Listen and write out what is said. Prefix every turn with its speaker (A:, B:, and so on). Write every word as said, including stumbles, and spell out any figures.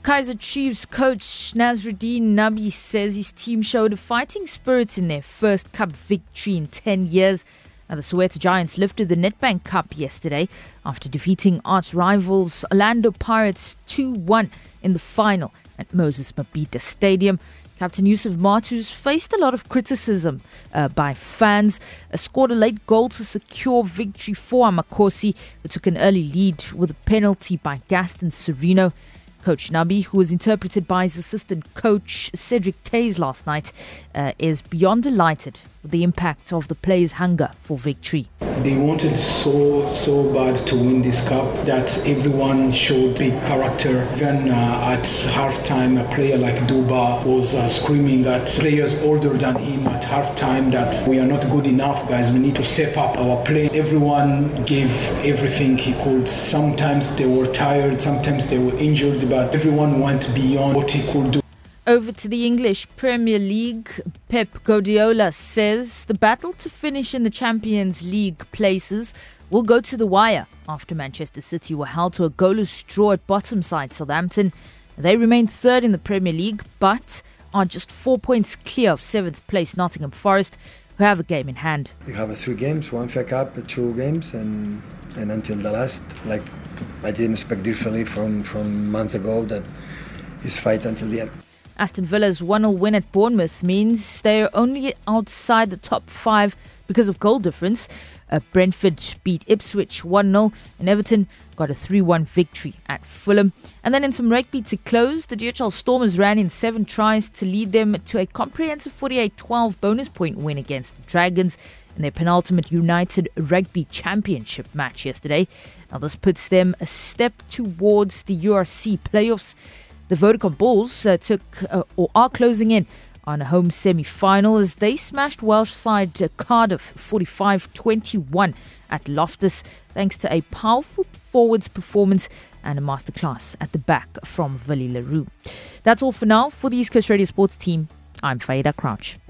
A: Kaizer Chiefs coach Nasruddin Nabi says his team showed a fighting spirit in their first cup victory in ten years. Now, the Soweto Giants lifted the Nedbank Cup yesterday after defeating arch rivals Orlando Pirates two one in the final at Moses Mabhida Stadium. Captain Yusuf Matus faced a lot of criticism uh, by fans, uh, scored a late goal to secure victory for Amakosi, who took an early lead with a penalty by Gaston Sereno. Coach Nabi, who was interpreted by his assistant coach Cedric Tays last night, uh, is beyond delighted with the impact of the players' hunger for victory.
B: They wanted so, so bad to win this cup that everyone showed big character. Even uh, at halftime, a player like Duba was uh, screaming at players older than him at halftime that we are not good enough, guys. We need to step up our play. Everyone gave everything he could. Sometimes they were tired, sometimes they were injured, but everyone went beyond what he could do.
A: Over to the English Premier League, Pep Guardiola says the battle to finish in the Champions League places will go to the wire after Manchester City were held to a goalless draw at bottom side Southampton. They remain third in the Premier League, but are just four points clear of seventh place Nottingham Forest, who have a game in hand.
C: We have three games, one F A Cup, two games, and and until the last, like I didn't expect differently from, from a month ago, that is fight until the end.
A: Aston Villa's one nil win at Bournemouth means they are only outside the top five because of goal difference. Uh, Brentford beat Ipswich one nil and Everton got a three one victory at Fulham. And then in some rugby to close, the D H L Stormers ran in seven tries to lead them to a comprehensive forty-eight twelve bonus point win against the Dragons in their penultimate United Rugby Championship match yesterday. Now this puts them a step towards the U R C playoffs. The Vodacom Bulls uh, took uh, or are closing in on a home semi-final as they smashed Welsh side uh, Cardiff forty-five twenty-one at Loftus thanks to a powerful forwards performance and a masterclass at the back from Willie Leroux. That's all for now. For the East Coast Radio Sports team, I'm Faida Crouch.